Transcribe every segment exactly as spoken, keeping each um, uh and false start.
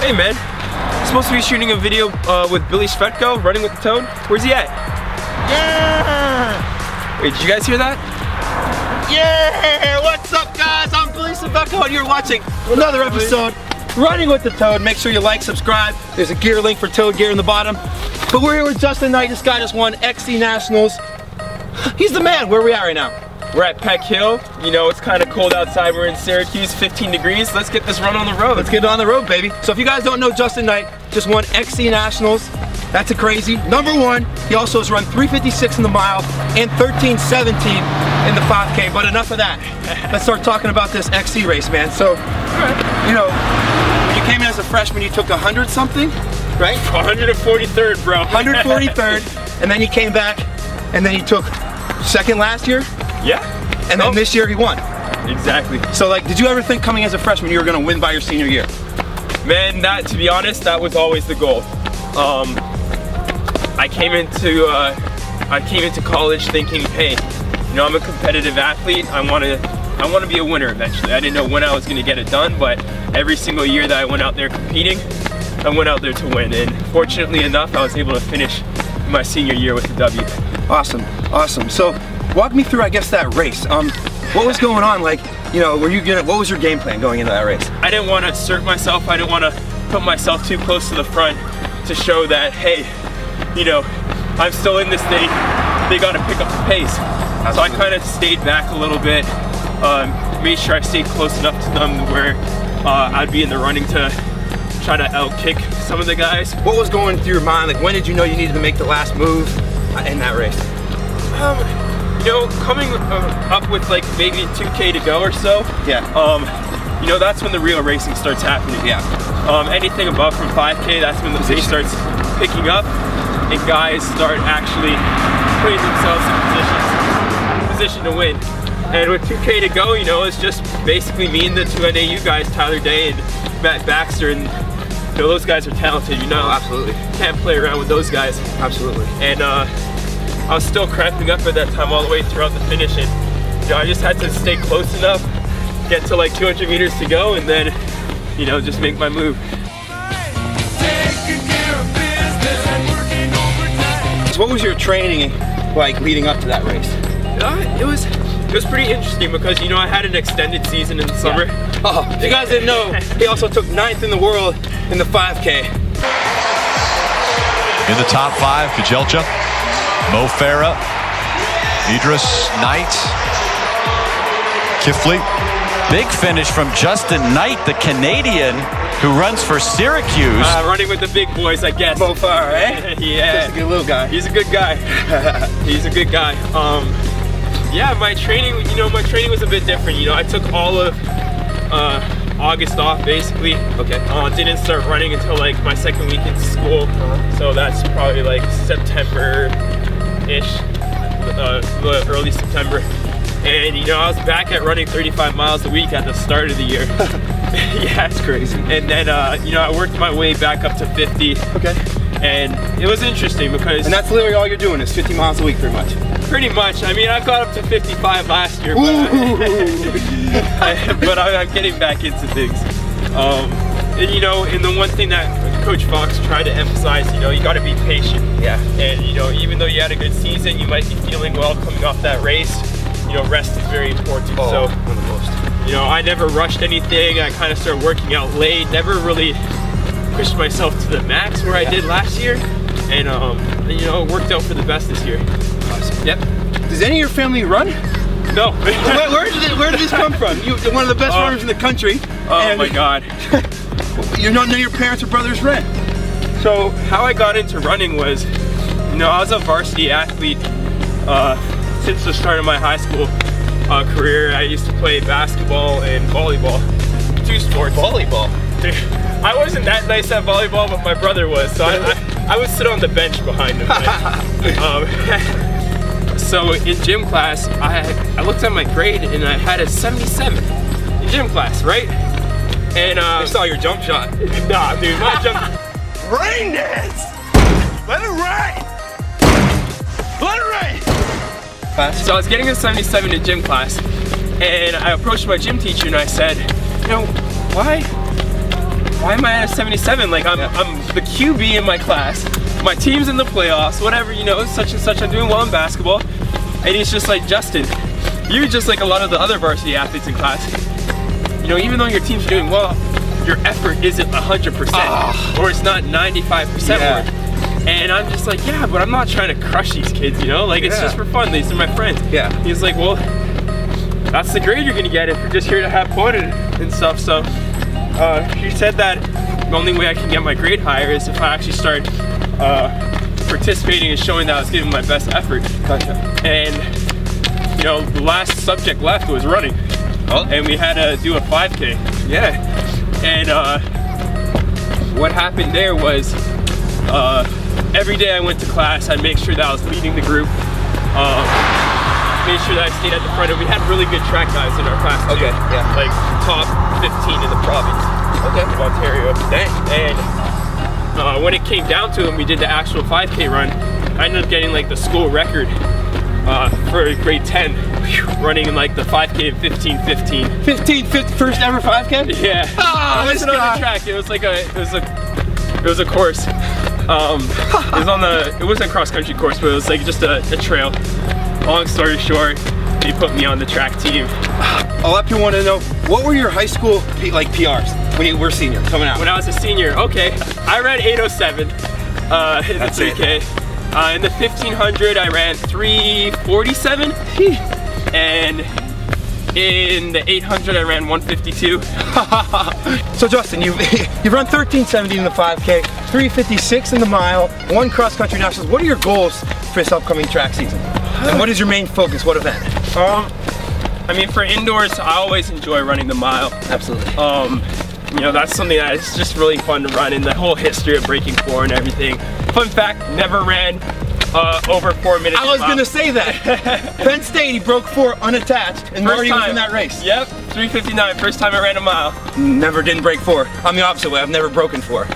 Hey man, I'm supposed to be shooting a video uh, with Billy Svetko, running with the Toad. Where's he at? Yeah! Wait, did you guys hear that? Yeah! What's up guys? I'm Billy Svetko and you're watching another episode Running with the Toad. Make sure you like, subscribe. There's a gear link for Toad gear in the bottom. But we're here with Justin Knight. This guy just won X C Nationals. He's the man. Where are we at right now? We're at Peck Hill. You know, it's kind of cold outside. We're in Syracuse, fifteen degrees. Let's get this run on the road. Let's get on the road, baby. So if you guys don't know, Justin Knight just won X C Nationals. That's a crazy. Number one, he also has run three fifty-six in the mile and thirteen seventeen in the five K. But enough of that. Let's start talking about this X C race, man. So, you know, when you came in as a freshman, you took one hundred something, right? one hundred forty-third, bro. one hundred forty-third, and then you came back, and then you took second last year? Yeah. And then oh. this year he won. Exactly. So like, did you ever think coming as a freshman you were gonna win by your senior year? Man, that, to be honest, that was always the goal. Um, I came into uh, I came into college thinking, hey, you know, I'm a competitive athlete. I want to I want to be a winner eventually. I didn't know when I was going to get it done, but every single year that I went out there competing, I went out there to win. And fortunately enough, I was able to finish my senior year with the W. Awesome, awesome. So walk me through, I guess, that race. Um, what was going on? Like, you know, were you gonna? What was your game plan going into that race? I didn't want to assert myself. I didn't want to put myself too close to the front to show that, hey, you know, I'm still in this thing. They got to pick up the pace. Absolutely. So I kind of stayed back a little bit, um, made sure I stayed close enough to them where uh, I'd be in the running to try to outkick some of the guys. What was going through your mind? Like, when did you know you needed to make the last move in that race? Um, you know, coming uh, up with like maybe two K to go or so. Yeah. Um, you know, that's when the real racing starts happening. Yeah. Um, anything above from five K, that's when the pace starts picking up and guys start actually putting themselves in position, position to win. And with two K to go, you know, it's just basically me and the two N A U guys, Tyler Day and Matt Baxter, and you know, those guys are talented, you know. Oh, absolutely. Can't play around with those guys. Absolutely. And uh, I was still cramping up at that time all the way throughout the finish, and you know, I just had to stay close enough, get to like two hundred meters to go, and then, you know, just make my move. So what was your training like leading up to that race? Uh, it was it was pretty interesting because, you know, I had an extended season in the summer. Yeah. Oh, if you guys didn't know, he also took ninth in the world in the five K. In the top five, Kejelcha, Mo Farah, Idris Knight, Kifley. Big finish from Justin Knight, the Canadian who runs for Syracuse. Uh, running with the big boys, I guess. Mo Farah, eh? Yeah. He's a good little guy. He's a good guy. He's a good guy. Um, yeah, my training, you know, my training was a bit different. You know, I took all of uh, August off, basically. Okay. Uh, didn't start running until like my second week in school. Uh-huh. So that's probably like September-ish, uh, early September. And you know, I was back at running thirty-five miles a week at the start of the year. Yeah, it's crazy. And then, uh, you know, I worked my way back up to fifty. Okay. And it was interesting because... And that's literally all you're doing is fifty miles a week, pretty much. Pretty much. I mean, I got up to fifty-five last year, but, I, but I'm getting back into things. Um, and you know, and the one thing that Coach Fox tried to emphasize, you know, you got to be patient. Yeah. And you know, even though you had a good season, you might be feeling well coming off that race. You know, rest is very important. Oh, so, one of the most. you know, I never rushed anything. I kind of started working out late. Never really pushed myself to the max where yeah. I did last year. And, um, you know, it worked out for the best this year. Awesome. Yep. Does any of your family run? No. where, where, did it, where did this come from? You're one of the best uh, runners in the country. Oh my God. You're not, none of your parents or brothers ran. So how I got into running was, you know, I was a varsity athlete uh, since the start of my high school uh, career. I used to play basketball and volleyball, two sports. Volleyball? I wasn't that nice at volleyball, but my brother was, so I, I, I would sit on the bench behind him. um, so in gym class, I, had, I looked at my grade and I had a seventy-seven in gym class, right? And uh, I saw your jump shot. Nah, dude, my jump. Rain dance! Let it rain! Let it rain! So I was getting a seventy-seven in gym class, and I approached my gym teacher and I said, you know, why, why am I at a seventy-seven? Like I'm, Yeah. I'm the Q B in my class. My team's in the playoffs, whatever, you know, such and such. I'm doing well in basketball. And he's just like, Justin, you're just like a lot of the other varsity athletes in class. You know, even though your team's doing well, your effort isn't one hundred percent, Ah. or it's not ninety-five percent Yeah. worth. And I'm just like, yeah, but I'm not trying to crush these kids, you know? Like, it's Yeah. just for fun. These are my friends. Yeah. He's like, well, that's the grade you're gonna get if you're just here to have fun and, and stuff. So uh, he said that the only way I can get my grade higher is if I actually start uh, participating and showing that I was giving my best effort. Gotcha. And you know, the last subject left was running. Oh. And we had to do a five K. Yeah. And uh, what happened there was uh, every day I went to class, I'd make sure that I was leading the group. Um, made sure that I stayed at the front. And we had really good track guys in our class too. Okay, yeah. Like top fifteen in the province Okay. of Ontario. Dang. And uh, when it came down to it, and we did the actual five K run, I ended up getting like the school record uh, for grade ten, running in like the five K in fifteen fifteen. fifteen, fifty, first ever five K? Yeah. Ah, it this wasn't on guy. the track. It was like a, it was a, it was a course. Um, it was on the, it wasn't a cross country course, but it was like just a, a trail. Long story short, they put me on the track team. A lot of people want to know, what were your high school P like P Rs when you were senior coming out? When I was a senior, okay, I ran eight oh seven uh, in That's the it. three K. Uh, in the fifteen hundred, I ran three forty-seven, and in the eight hundred, I ran one fifty-two. So Justin, you've, you've run thirteen seventy in the five K, three fifty-six in the mile, one cross country nationals. What are your goals for this upcoming track season? And what is your main focus? What event? Um, I mean, for indoors, I always enjoy running the mile. Absolutely. Um, you know, that's something that is just really fun to run, in the whole history of breaking four and everything. Fun fact, never ran uh, over four minutes. I was a mile. gonna say that. Penn State, he broke four unattached, and First Marty was time. in that race. Yep, three fifty-nine, first time I ran a mile. Never didn't break four. I'm the opposite way. I've never broken four.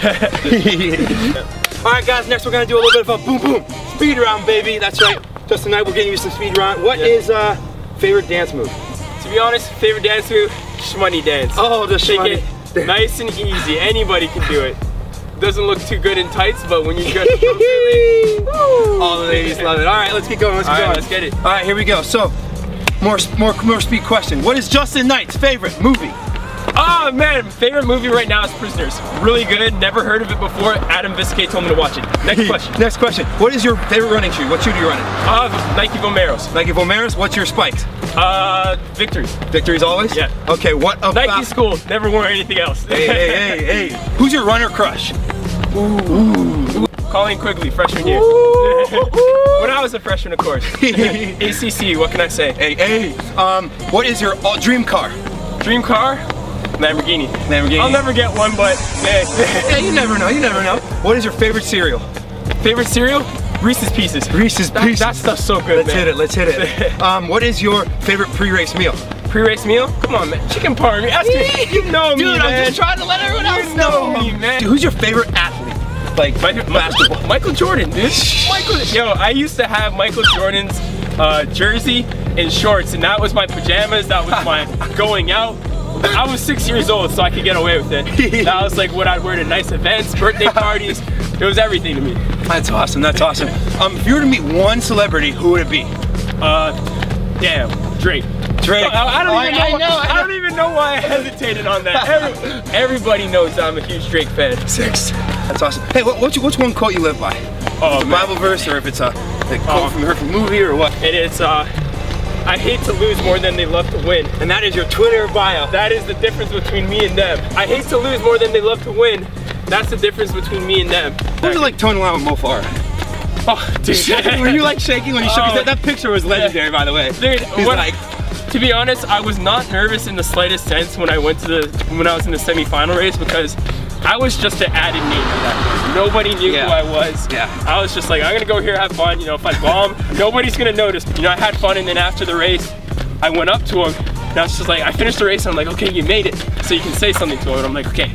All right, guys. Next, we're gonna do a little bit of a boom boom speed round, baby. That's right. Just tonight, we're getting you some speed round. What Yeah. is uh favorite dance move? To be honest, favorite dance move, shmoney dance. Oh, the Shake shmoney. it nice and easy. Anybody can do it. Doesn't look too good in tights, but when you get appropriately, All the ladies love it. All right, let's get going. Let's all get right, going. let's get it. All right, here we go. So, more more more speed question. What is Justin Knight's favorite movie? Oh man, favorite movie right now is Prisoners. Really good, never heard of it before. Adam Viscay told me to watch it. Next question. Next question. What is your favorite running shoe? What shoe do you run in? Uh, Nike Vomeros. Nike Vomeros. What's your spikes? Uh, Victories. Victories always? Yeah. Okay, what about... Nike school, never wore anything else. Hey, hey, hey, hey. Who's your runner crush? Colleen Quigley, freshman year. When I was a freshman, of course. A C C, what can I say? Hey, hey. Um, what is your uh, dream car? Dream car? Lamborghini. Lamborghini. I'll never get one, but hey. Yeah, you never know, you never know. What is your favorite cereal? Favorite cereal? Reese's Pieces. Reese's That, Pieces. that stuff's so good, Let's man. hit it, let's hit it. Um, what is your favorite pre-race meal? Pre-race meal? Come on, man. Chicken parm. Ask me. You know me, Dude, man. I'm just trying to let everyone else You know know. me, man. Dude, who's your favorite athlete? Like, Michael, basketball. Michael Jordan, dude. Michael, yo, I used to have Michael Jordan's uh, jersey and shorts, and that was my pajamas. That was my going out. I was six years old, so I could get away with it. That was like what I'd wear to nice events, birthday parties. It was everything to me. That's awesome, that's awesome. Um, if you were to meet one celebrity, who would it be? Uh, damn, Drake. Drake. I, I don't Oh, even I- know. I know, I I know. don't even know why I hesitated on that. Every, everybody knows that I'm a huge Drake fan. Six. That's awesome. Hey, what, what's, what's one quote you live by? Oh, It's a man. Bible verse, or if it's a, a quote Oh. from heard from a movie, or what? And it's uh, I hate to lose more than they love to win. And that is your Twitter bio. That is the difference between me and them. I hate to lose more than they love to win. That's the difference between me and them. Who was it like toning around with Mo Farah? Oh, dude. Were you like shaking when he shook his Oh. head? That picture was legendary, by the way. Dude, He's what- like, to be honest, I was not nervous in the slightest sense when I went to the when I was in the semifinal race, because I was just an added name at that point. Nobody knew Yeah. who I was. Yeah. I was just like, I'm gonna go here, have fun. You know, if I bomb, nobody's gonna notice. You know, I had fun, and then after the race, I went up to him, and I was just like, I finished the race, and I'm like, okay, you made it, so you can say something to him. And I'm like, okay,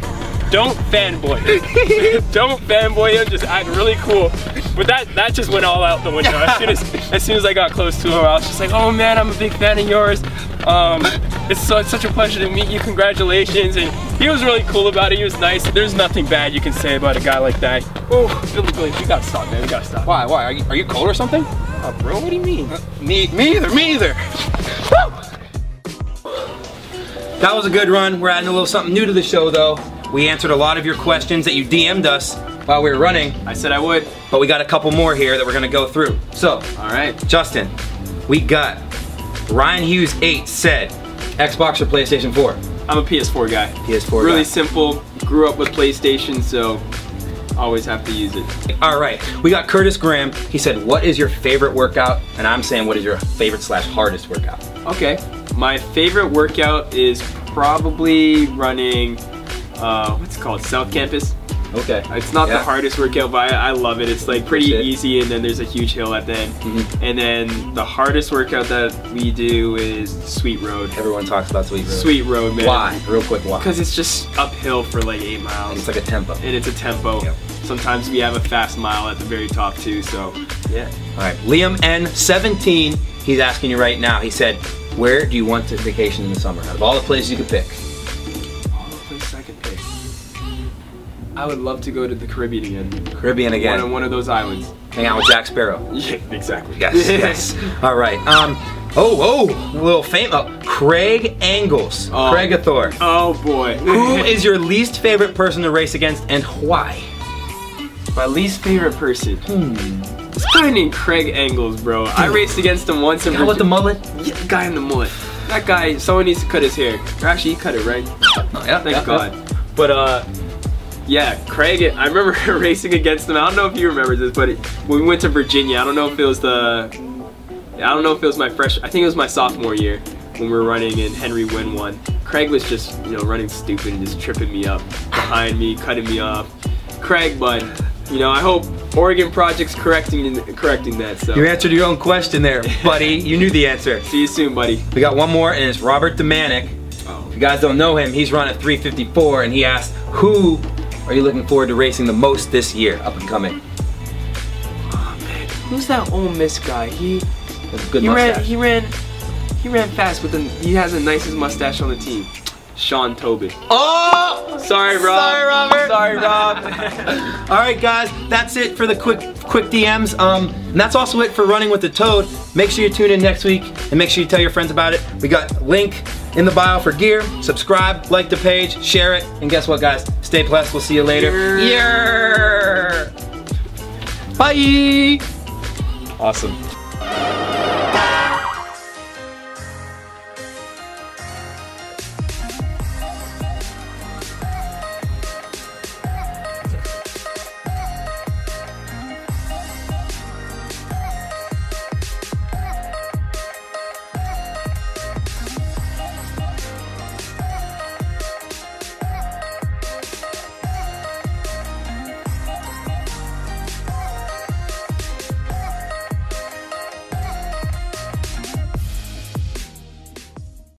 don't fanboy him. Don't fanboy him, just act really cool. But that that just went all out the window. As soon as, as soon as I got close to him, I was just like, oh man, I'm a big fan of yours. Um, it's, so, it's such a pleasure to meet you, congratulations. And he was really cool about it, he was nice. There's nothing bad you can say about a guy like that. Oh, Billy, Billy, we gotta stop, man, we gotta stop. Why, why, are you, are you cold or something? Oh, bro, what do you mean? Uh, me, me either, me either. Woo! That was a good run. We're adding a little something new to the show though. We answered a lot of your questions that you D M'd us while we were running. I said I would. But we got a couple more here that we're gonna go through. So, all right, Justin, we got Ryan Hughes eight said, Xbox or PlayStation four? I'm a P S four guy. P S four Really guy. simple, grew up with PlayStation, so always have to use it. All right, we got Curtis Graham. He said, what is your favorite workout? And I'm saying, what is your favorite slash hardest workout? Okay, my favorite workout is probably running, uh, what's it called, South Campus. Okay. It's not Yeah. the hardest workout, but I, I love it. It's like pretty That's it. easy, and then there's a huge hill at the end. Mhm. And then the hardest workout that we do is Sweet Road. Everyone talks about Sweet Road. Sweet Road, man. Why? Real quick, why? Because it's just uphill for like eight miles. It's like a tempo. And it's a tempo. Yep. Sometimes we have a fast mile at the very top too, so yeah. All right, Liam N seventeen, he's asking you right now. He said, where do you want to vacation in the summer? Out of all the places you could pick. All the places I could pick. I would love to go to the Caribbean again. Caribbean again. One of, one of those islands. Hang out with Jack Sparrow. Yeah, exactly. Yes, yes. All right. Um. Oh, oh, a little fame. Oh, Craig Angles. Oh. Craigathor. Oh boy. Who is your least favorite person to race against and why? My least favorite person? Hmm. This guy named Craig Angles, bro. I raced against him once in Guy with the mullet? Yeah, the guy in the mullet. That guy, someone needs to cut his hair. Or actually, he cut it, right? Oh, yeah, Thank yeah, God. yeah. But, uh, yeah, Craig, I remember racing against him. I don't know if you remember this, but it, when we went to Virginia, I don't know if it was the, I don't know if it was my fresh, I think it was my sophomore year when we were running and Henry Wynn won. Craig was just, you know, running stupid and just tripping me up behind me, cutting me off. Craig, bud, you know, I hope Oregon Project's correcting correcting that. So You answered your own question there, buddy. You knew the answer. see you soon, buddy. We got one more, and it's Robert Demanik. Oh. If you guys don't know him, he's run at three fifty-four, and he asked, who are you looking forward to racing the most this year, up and coming? Oh man, who's that Ole Miss guy? He With a good he mustache. ran he ran he ran fast with the he has the nicest mustache on the team. Sean Tobin. Oh! Sorry, Rob. Sorry, Robert. Sorry, Rob. All right, guys, that's it for the quick quick D Ms. Um, and that's also it for Running with the Toad. Make sure you tune in next week and make sure you tell your friends about it. We got link in the bio for gear. Subscribe, like the page, share it, and guess what, guys? Stay blessed. We'll see you later. Yeah. Bye. Awesome.